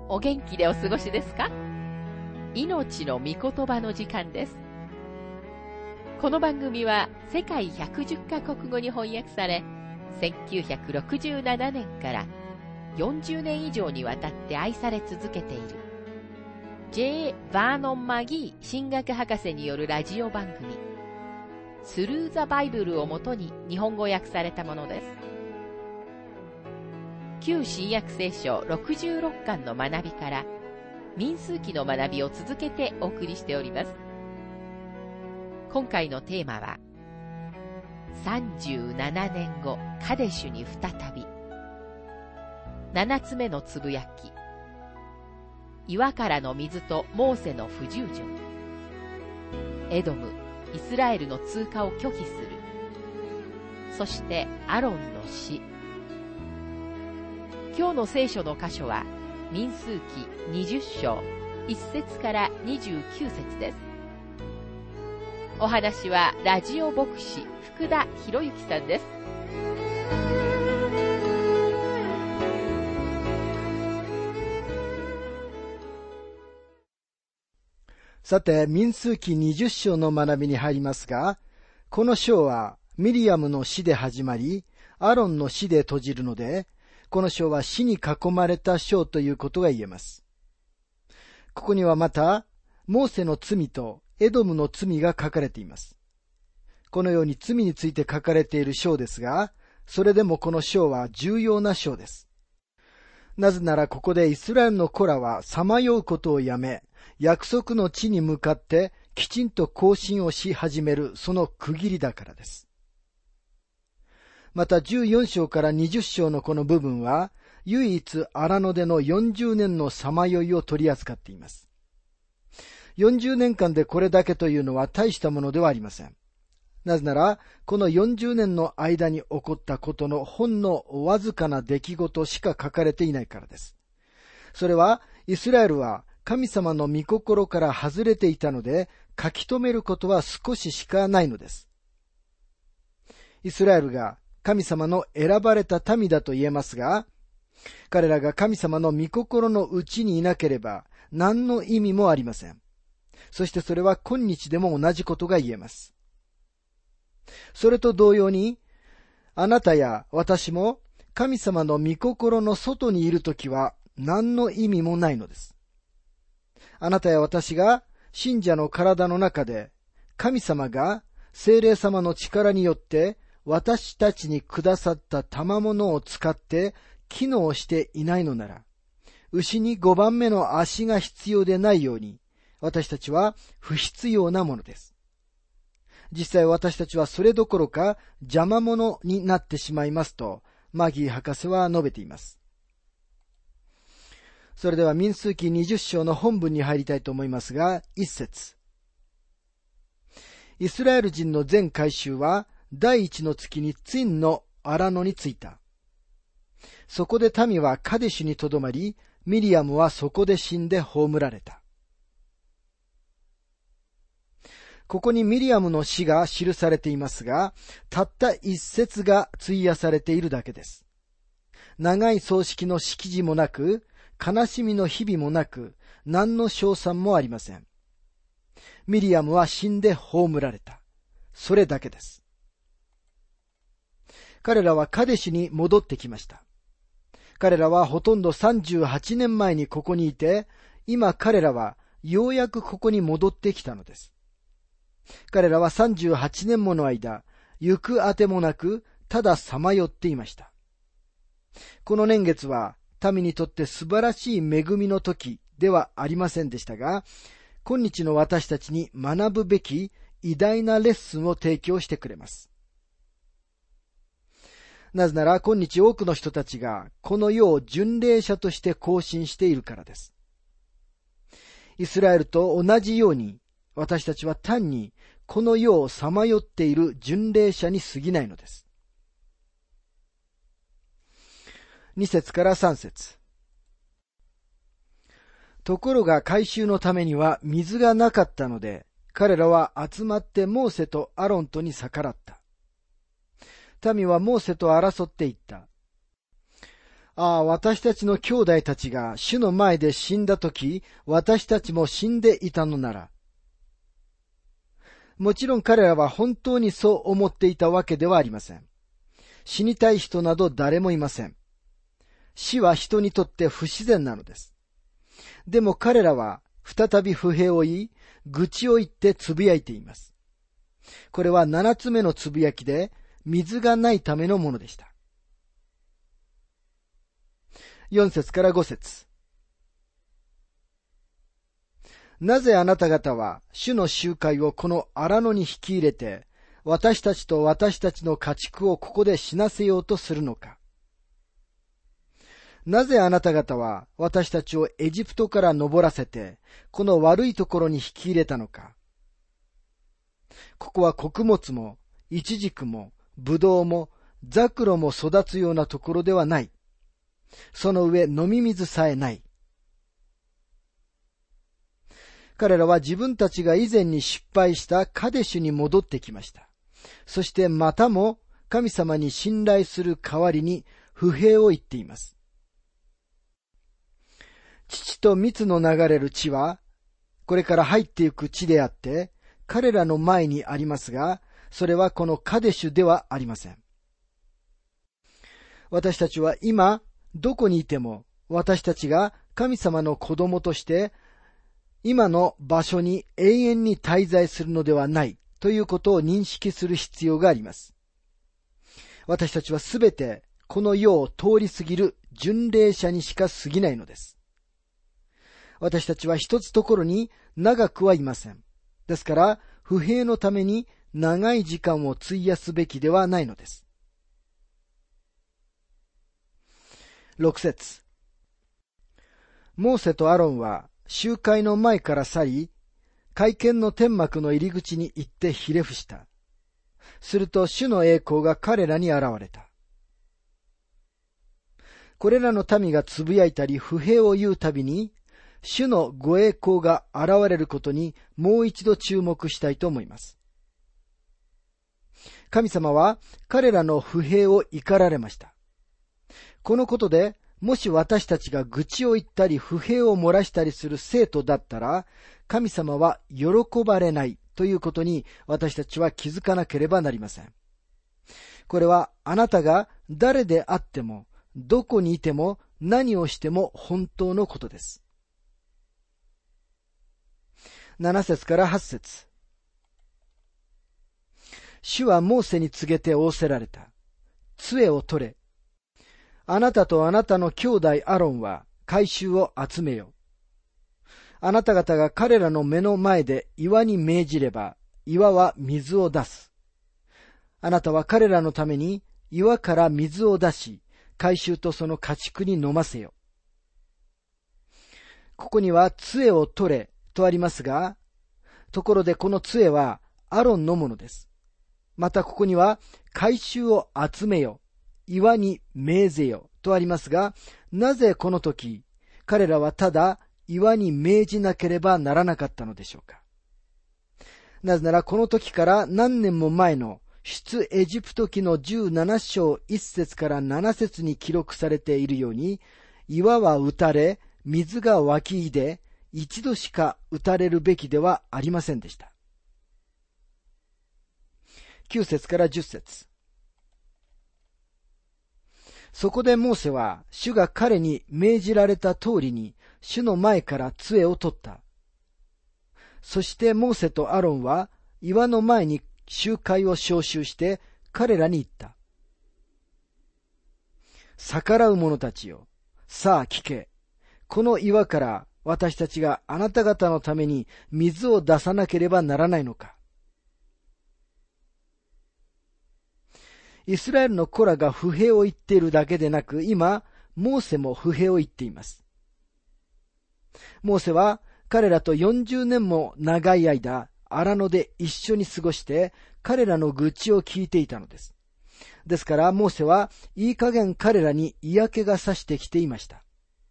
お元気でお過ごしですか？命の御言葉の時間です。この番組は世界110カ国語に翻訳され、1967年から40年以上にわたって愛され続けている J. バーノン・マギー神学博士によるラジオ番組スルー・ザ・バイブルをもとに日本語訳されたものです。旧新約聖書66巻の学びから民数記の学びを続けてお送りしております。今回のテーマは37年後カデシュに再び、7つ目のつぶやき、岩からの水とモーセの不従順、エドム、イスラエルの通過を拒否する、そしてアロンの死。今日の聖書の箇所は民数記20章1節から29節です。お話はラジオ牧師福田博之さんです。 さて、民数記20章の学びに入りますが、この章はミリアムの死で始まり、アロンの死で閉じるので、この章は死に囲まれた章ということが言えます。ここにはまた、モーセの罪とエドムの罪が書かれています。このように罪について書かれている章ですが、それでもこの章は重要な章です。なぜならここでイスラエルの子らはさまようことをやめ、約束の地に向かってきちんと行進をし始めるその区切りだからです。また14章から20章のこの部分は、唯一荒野での40年のさまよいを取り扱っています。40年間でこれだけというのは大したものではありません。なぜなら、この40年の間に起こったことのほんのわずかな出来事しか書かれていないからです。それは、イスラエルは神様の御心から外れていたので、書き留めることは少ししかないのです。イスラエルが神様の選ばれた民だと言えますが、彼らが神様の御心のうちにいなければ何の意味もありません。そしてそれは今日でも同じことが言えます。それと同様に、あなたや私も神様の御心の外にいるときは何の意味もないのです。あなたや私が信者の体の中で神様が聖霊様の力によって私たちにくださった賜物を使って機能していないのなら、牛に5番目の足が必要でないように、私たちは不必要なものです。実際私たちはそれどころか邪魔者になってしまいますと、マギー博士は述べています。それでは民数記20章の本文に入りたいと思いますが、1節。イスラエル人の全会衆は、第一の月にツィンの荒野に着いた。そこで民はカデシュにとどまり、ミリアムはそこで死んで葬られた。ここにミリアムの死が記されていますが、たった一節が費やされているだけです。長い葬式の式辞もなく、悲しみの日々もなく、何の称賛もありません。ミリアムは死んで葬られた。それだけです。彼らはカデシュに戻ってきました。彼らはほとんど38年前にここにいて、今彼らはようやくここに戻ってきたのです。彼らは38年もの間、行くあてもなく、たださまよっていました。この年月は民にとって素晴らしい恵みの時ではありませんでしたが、今日の私たちに学ぶべき偉大なレッスンを提供してくれます。なぜなら今日多くの人たちがこの世を巡礼者として行進しているからです。イスラエルと同じように私たちは単にこの世をさまよっている巡礼者に過ぎないのです。2節から3節。ところが改宗のためには水がなかったので、彼らは集まってモーセとアロンとに逆らった。民はモーセと争っていった。 私たちの兄弟たちが主の前で死んだとき、私たちも死んでいたのなら。もちろん彼らは本当にそう思っていたわけではありません。死にたい人など誰もいません。死は人にとって不自然なのです。でも彼らは再び不平を言い、愚痴を言ってつぶやいています。これは7つ目のつぶやきで、水がないためのものでした。4節から5節。なぜあなた方は主の集会をこの荒野に引き入れて、私たちと私たちの家畜をここで死なせようとするのか。なぜあなた方は私たちをエジプトから登らせて、この悪いところに引き入れたのか。ここは穀物も、イチジクも、ブドウも、ザクロも育つようなところではない。その上飲み水さえない。彼らは自分たちが以前に失敗したカデシュに戻ってきました。そしてまたも神様に信頼する代わりに不平を言っています。乳と蜜の流れる地は、これから入っていく地であって、彼らの前にありますが、それはこのカデシュではありません。私たちは今、どこにいても、私たちが神様の子供として、今の場所に永遠に滞在するのではないということを認識する必要があります。私たちはすべてこの世を通り過ぎる巡礼者にしか過ぎないのです。私たちは一つところに長くはいません。ですから、不平のために長い時間を費やすべきではないのです。6節。モーセとアロンは集会の前から去り、会見の天幕の入り口に行ってひれ伏した。すると主の栄光が彼らに現れた。これらの民がつぶやいたり不平を言うたびに、主のご栄光が現れることにもう一度注目したいと思います。神様は彼らの不平を怒られました。このことで、もし私たちが愚痴を言ったり不平を漏らしたりする生徒だったら、神様は喜ばれないということに私たちは気づかなければなりません。これはあなたが誰であっても、どこにいても何をしても本当のことです。7節から8節。主はモーセに告げて仰せられた。杖を取れ。あなたとあなたの兄弟アロンは回収を集めよ。あなた方が彼らの目の前で岩に命じれば、岩は水を出す。あなたは彼らのために岩から水を出し、回収とその家畜に飲ませよ。ここには杖を取れとありますが、ところでこの杖はアロンのものです。またここには回収を集めよ。岩に命ぜよとありますが、なぜこの時、彼らはただ岩に命じなければならなかったのでしょうか。なぜならこの時から何年も前の出エジプト記の17章1節から7節に記録されているように、岩は打たれ、水が湧き出で、一度しか打たれるべきではありませんでした。9節から10節。そこでモーセは主が彼に命じられた通りに主の前から杖を取った。そしてモーセとアロンは岩の前に集会を招集して彼らに言った。逆らう者たちよ、さあ聞け。この岩から私たちがあなた方のために水を出さなければならないのか。イスラエルの子らが不平を言っているだけでなく、今、モーセも不平を言っています。モーセは彼らと40年も長い間、荒野で一緒に過ごして、彼らの愚痴を聞いていたのです。ですから、モーセはいい加減彼らに嫌気がさしてきていました。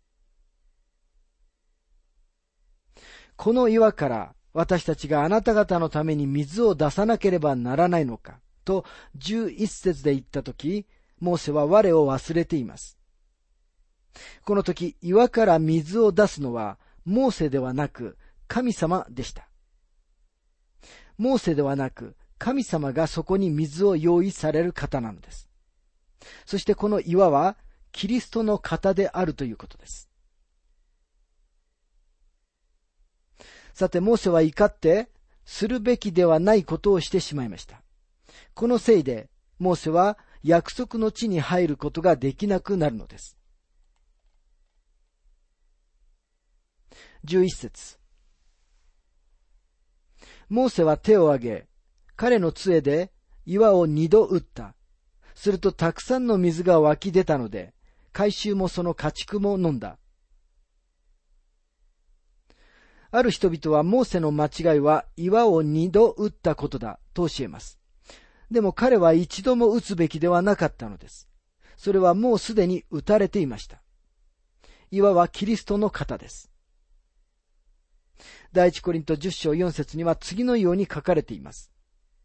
この岩から私たちがあなた方のために水を出さなければならないのか。と11節で言ったとき、モーセは我を忘れています。 この時、岩から水を出すのはモーセではなく神様でした。モーセではなく神様がそこに水を用意される方なのです。そしてこの岩はキリストの型であるということです。さて、モーセは怒ってするべきではないことをしてしまいました。このせいでモーセは約束の地に入ることができなくなるのです。11節。モーセは手を挙げ、彼の杖で岩を2度打った。するとたくさんの水が湧き出たので、海衆もその家畜も飲んだ。ある人々はモーセの間違いは岩を2度打ったことだと教えます。でも彼は一度も打つべきではなかったのです。それはもうすでに打たれていました。岩はキリストの型です。第一コリント10章4節には次のように書かれています。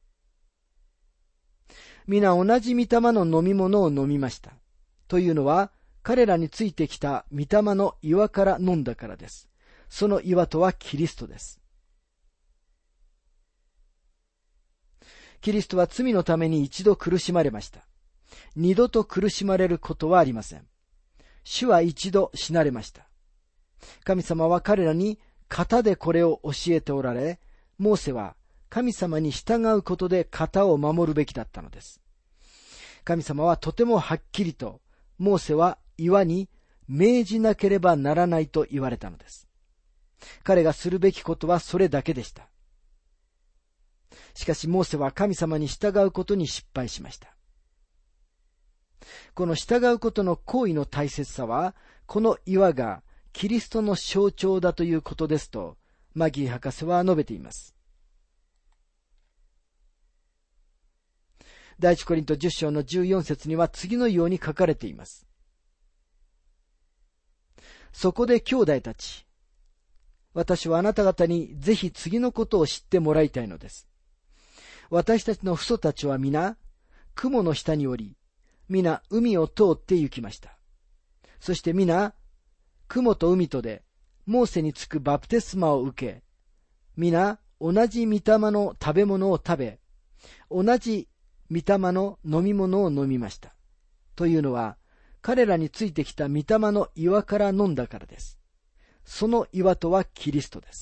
皆同じ御霊の飲み物を飲みました。というのは、彼らについてきた御霊の岩から飲んだからです。その岩とはキリストです。キリストは罪のために一度苦しまれました。二度と苦しまれることはありません。主は一度死なれました。神様は彼らに型でこれを教えておられ、モーセは神様に従うことで型を守るべきだったのです。神様はとてもはっきりと、モーセは岩に命じなければならないと言われたのです。彼がするべきことはそれだけでした。しかしモーセは神様に従うことに失敗しました。この従うことの行為の大切さは、この岩がキリストの象徴だということですと、マギー博士は述べています。第一コリント10章の14節には次のように書かれています。そこで兄弟たち、私はあなた方にぜひ次のことを知ってもらいたいのです。私たちの父祖たちは皆、雲の下におり、皆海を通って行きました。そして皆、雲と海とで、モーセにつくバプテスマを受け、皆同じ御霊の食べ物を食べ、同じ御霊の飲み物を飲みました。というのは、彼らについてきた御霊の岩から飲んだからです。その岩とはキリストです。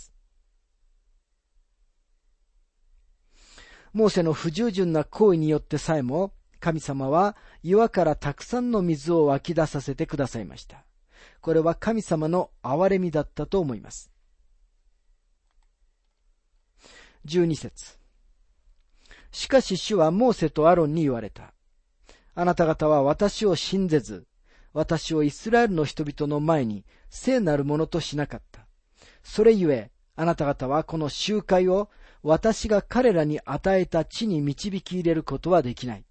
モーセの不従順な行為によってさえも、神様は岩からたくさんの水を湧き出させてくださいました。これは神様の憐れみだったと思います。12節。しかし主はモーセとアロンに言われた。あなた方は私を信ぜず、私をイスラエルの人々の前に聖なるものとしなかった。それゆえ、あなた方はこの集会を私が彼らに与えた地に導き入れることはできない。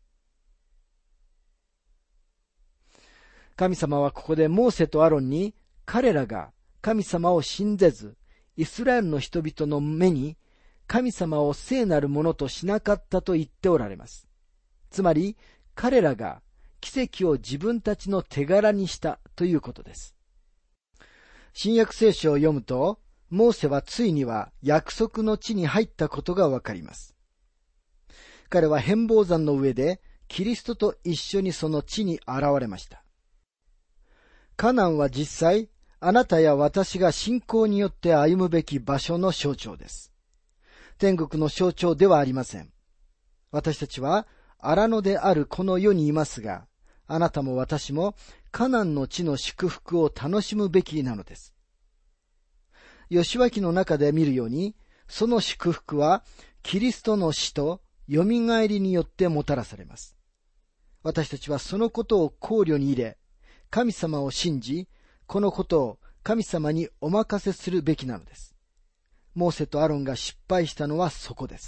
神様はここでモーセとアロンに、彼らが神様を信ぜず、イスラエルの人々の目に神様を聖なるものとしなかったと言っておられます。つまり、彼らが奇跡を自分たちの手柄にしたということです。新約聖書を読むと、モーセはついには約束の地に入ったことがわかります。彼は変貌山の上でキリストと一緒にその地に現れました。カナンは実際、あなたや私が信仰によって歩むべき場所の象徴です。天国の象徴ではありません。私たちは荒野であるこの世にいますが、あなたも私もカナンの地の祝福を楽しむべきなのです。義訳の中で見るように、その祝福はキリストの死と蘇りによってもたらされます。私たちはそのことを考慮に入れ、神様を信じ、このことを神様にお任せするべきなのです。モーセとアロンが失敗したのはそこです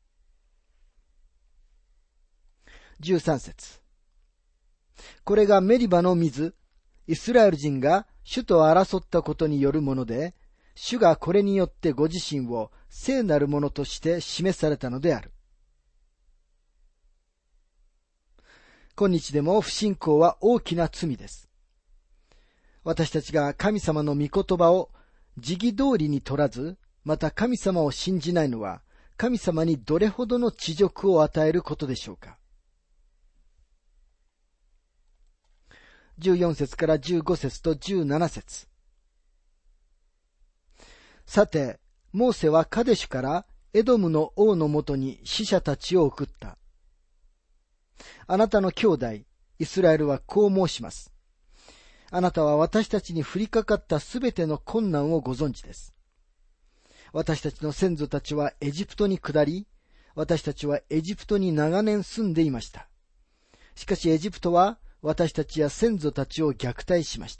。13節。これがメリバの水、イスラエル人が主と争ったことによるもので、主がこれによってご自身を聖なるものとして示されたのである。今日でも不信仰は大きな罪です。 私たちが神様の御言葉を時期通りに取らず、また神様を信じないのは、神様にどれほどの恥辱を与えることでしょうか。14節から15節と17節。さて、モーセはカデシュからエドムの王のもとに使者たちを送った。あなたの兄弟、イスラエルはこう申します。あなたは私たちに降りかかったすべての困難をご存知です。私たちの先祖たちはエジプトに下り、私たちはエジプトに長年住んでいました。しかしエジプトは私たちや先祖たちを虐待しました。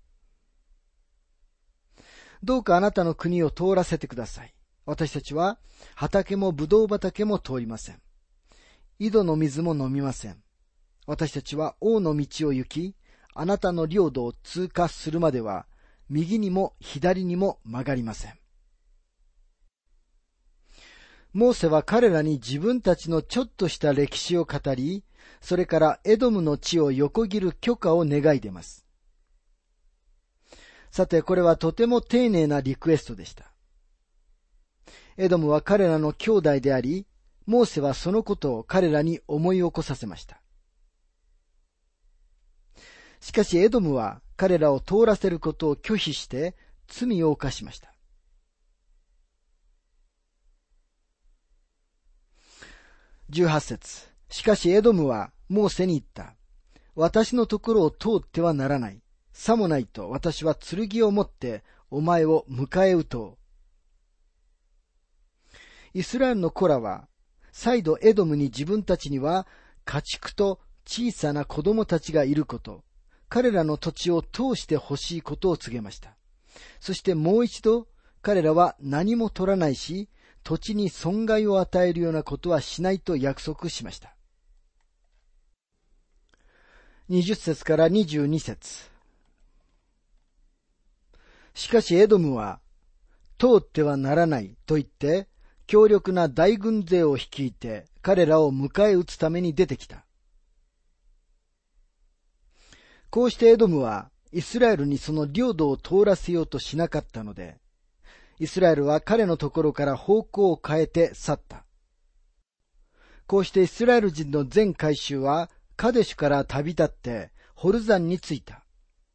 どうかあなたの国を通らせてください。私たちは畑もブドウ畑も通りません。井戸の水も飲みません。私たちは王の道を行き、あなたの領土を通過するまでは、右にも左にも曲がりません。モーセは彼らに自分たちのちょっとした歴史を語り、それからエドムの地を横切る許可を願い出ます。さて、これはとても丁寧なリクエストでした。エドムは彼らの兄弟であり、モーセはそのことを彼らに思い起こさせました。しかしエドムは彼らを通らせることを拒否して罪を犯しました。18節。しかしエドムはモーセに言った。私のところを通ってはならない。さもないと私は剣を持ってお前を迎え撃とう。イスラエルの子らは再度エドムに自分たちには家畜と小さな子供たちがいること、彼らの土地を通して欲しいことを告げました。そしてもう一度彼らは何も取らないし、土地に損害を与えるようなことはしないと約束しました。20節から22節。しかしエドムは、通ってはならないと言って、強力な大軍勢を率いて彼らを迎え撃つために出てきた。こうしてエドムはイスラエルにその領土を通らせようとしなかったので、イスラエルは彼のところから方向を変えて去った。こうしてイスラエル人の全会衆はカデシュから旅立ってホルザンに着いた。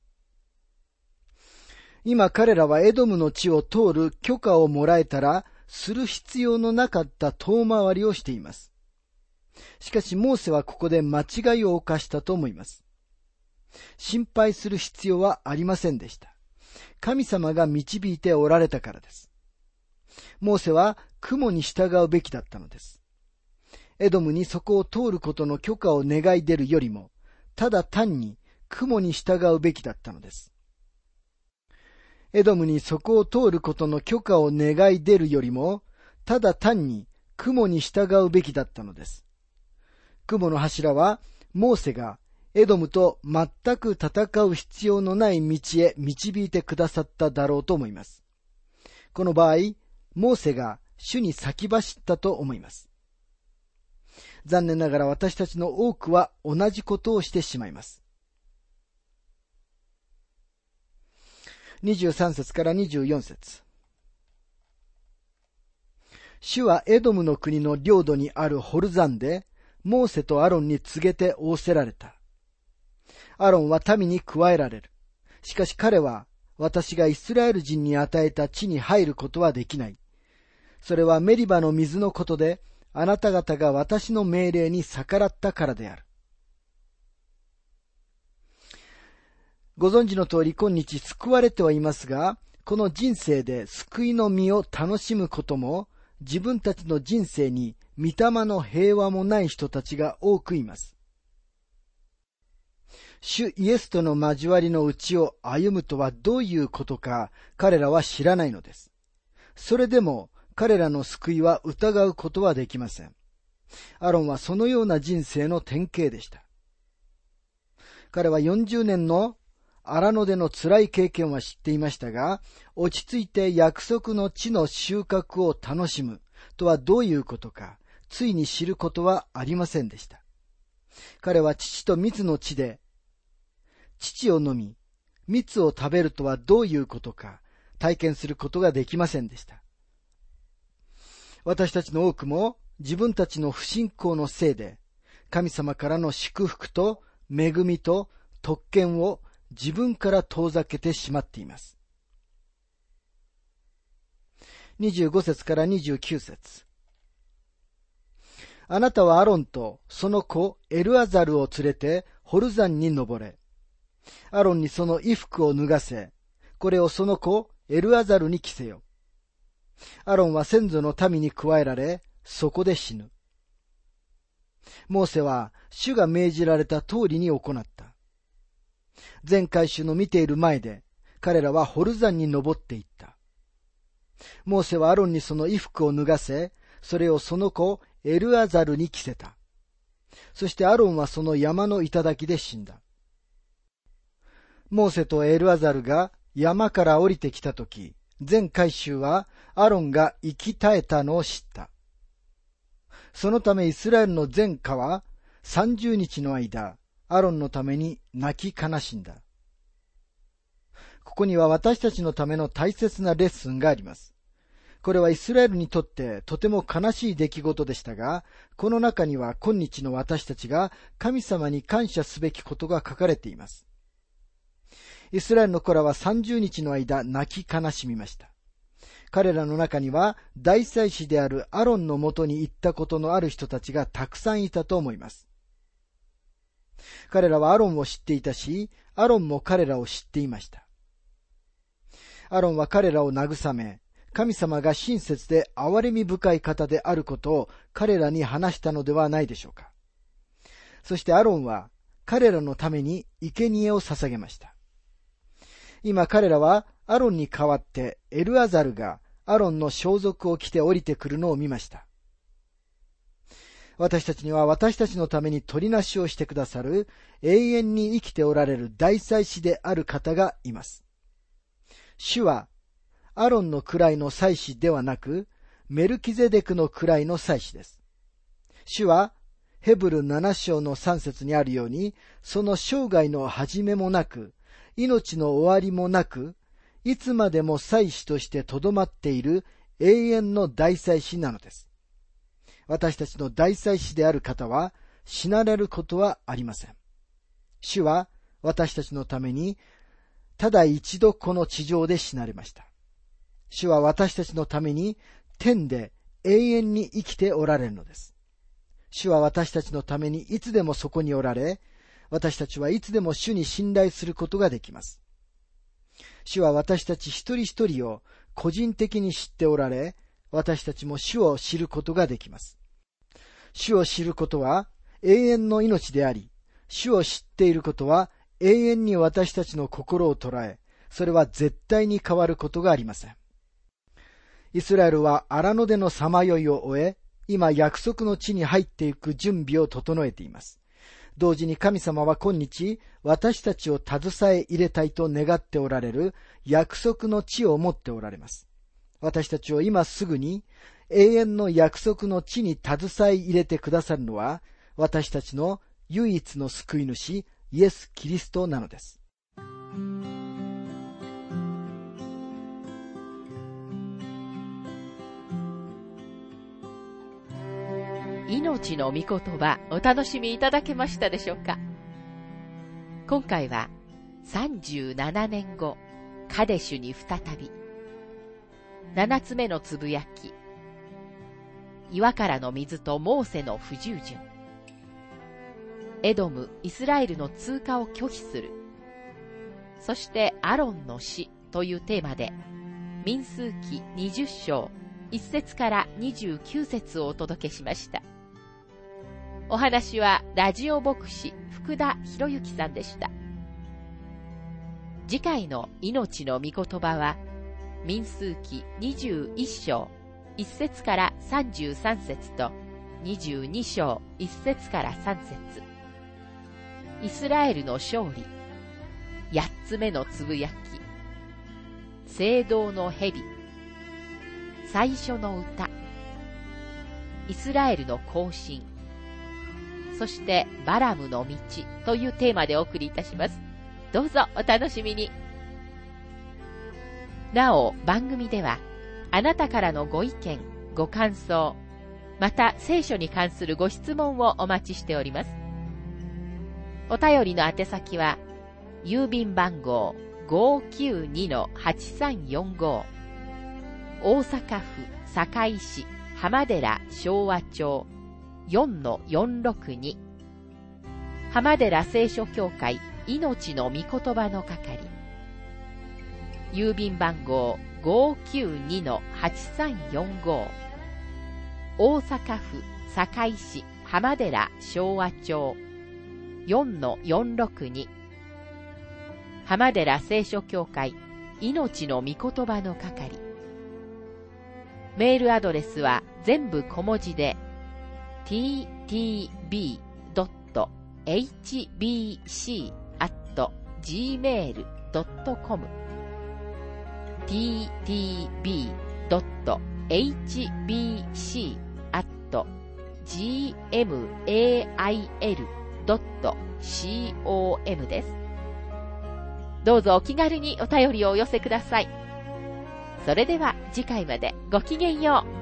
今彼らはエドムの地を通る許可をもらえたらする必要のなかった遠回りをしています。しかしモーセはここで間違いを犯したと思います。心配する必要はありませんでした。神様が導いておられたからです。モーセは雲に従うべきだったのです。エドムにそこを通ることの許可を願い出るよりも、ただ単に雲に従うべきだったのです。エドムにそこを通ることの許可を願い出るよりも、ただ単に雲に従うべきだったのです。雲の柱は、モーセがエドムと全く戦う必要のない道へ導いてくださっただろうと思います。この場合、モーセが主に先走ったと思います。残念ながら私たちの多くは同じことをしてしまいます。23節から24節。主はエドムの国の領土にあるホルザンで、モーセとアロンに告げて仰せられた。アロンは民に加えられる。しかし彼は、私がイスラエル人に与えた地に入ることはできない。それはメリバの水のことで、あなた方が私の命令に逆らったからである。ご存知の通り今日救われてはいますが、この人生で救いの実を楽しむことも、自分たちの人生に御霊の平和もない人たちが多くいます。主イエスとの交わりのうちを歩むとはどういうことか彼らは知らないのです。それでも彼らの救いは疑うことはできません。アロンはそのような人生の典型でした。彼は40年の荒野での辛い経験は知っていましたが、落ち着いて約束の地の収穫を楽しむとはどういうことか、ついに知ることはありませんでした。彼は乳と蜜の地で、乳を飲み、 蜜を食べるとはどういうことか体験することができませんでした。私たちの多くも自分たちの不信仰のせいで、神様からの祝福と恵みと特権を自分から遠ざけてしまっています。25節から29節。あなたはアロンとその子エルアザルを連れてホル山に登れ。アロンにその衣服を脱がせ、これをその子エルアザルに着せよ。アロンは先祖の民に加えられ、そこで死ぬ。モーセは主が命じられた通りに行った。全会衆の見ている前で、彼らはホル山に登っていった。モーセはアロンにその衣服を脱がせ、それをその子エルアザルに着せた。そしてアロンはその山の頂で死んだ。モーセとエルアザルが山から降りてきたとき、全会衆はアロンが生き絶えたのを知った。そのためイスラエルの全家は30日の間、アロンのために泣き悲しんだ。ここには私たちのための大切なレッスンがあります。これはイスラエルにとってとても悲しい出来事でしたが、この中には今日の私たちが神様に感謝すべきことが書かれています。イスラエルの子らは30日の間泣き悲しみました。彼らの中には大祭司であるアロンのもとに行ったことのある人たちがたくさんいたと思います。彼らはアロンを知っていたし、アロンも彼らを知っていました。アロンは彼らを慰め、神様が親切で憐れみ深い方であることを彼らに話したのではないでしょうか。そしてアロンは彼らのために生贄を捧げました。今彼らはアロンに代わってエルアザルがアロンの装束を着て降りてくるのを見ました。私たちには私たちのために取りなしをしてくださる永遠に生きておられる大祭司である方がいます。主はアロンの位の祭司ではなく、メルキゼデクの位の祭司です。主はヘブル7章の3節にあるように、その生涯の始めもなく、命の終わりもなく、いつまでも祭司としてとどまっている永遠の大祭司なのです。私たちの大祭司である方は死なれることはありません。主は私たちのためにただ一度この地上で死なれました。主は私たちのために天で永遠に生きておられるのです。主は私たちのためにいつでもそこにおられ、私たちはいつでも主に信頼することができます。主は私たち一人一人を個人的に知っておられ、私たちも主を知ることができます。主を知ることは永遠の命であり、主を知っていることは永遠に私たちの心を捉え、それは絶対に変わることがありません。イスラエルは荒野でのさまよいを終え、今約束の地に入っていく準備を整えています。同時に神様は今日、私たちを携え入れたいと願っておられる約束の地を持っておられます。私たちを今すぐに永遠の約束の地に携え入れてくださるのは、私たちの唯一の救い主、イエス・キリストなのです。 命の御言葉、お楽しみいただけましたでしょうか。今回は37年後、カデシュに再び、7つ目のつぶやき、岩からの水とモーセの不従順、エドム、イスラエルの通過を拒否する、そしてアロンの死というテーマで、民数記20章1節から29節をお届けしました。お話はラジオ牧師福田博之さんでした。次回の命の御言葉は、民数記21章1節から33節と22章1節から3節。イスラエルの勝利、8つ目のつぶやき、聖堂の蛇、最初の歌、イスラエルの行進、そしてバラムの道というテーマでお送りいたします。 どうぞお楽しみに。なお、番組では、あなたからのご意見、ご感想、また聖書に関するご質問をお待ちしております。お便りの宛先は、郵便番号 592-8345 大阪府堺市浜寺昭和町 4-462 浜寺聖書協会命の御言葉の係、郵便番号 592-8345 大阪府堺市浜寺昭和町 4-462 浜寺聖書協会命の御言葉の係。メールアドレスは全部小文字で ttb.hbc@gmail.com ttb.hbc@gmail.com です。どうぞお気軽にお便りをお寄せください。それでは次回までごきげんよう。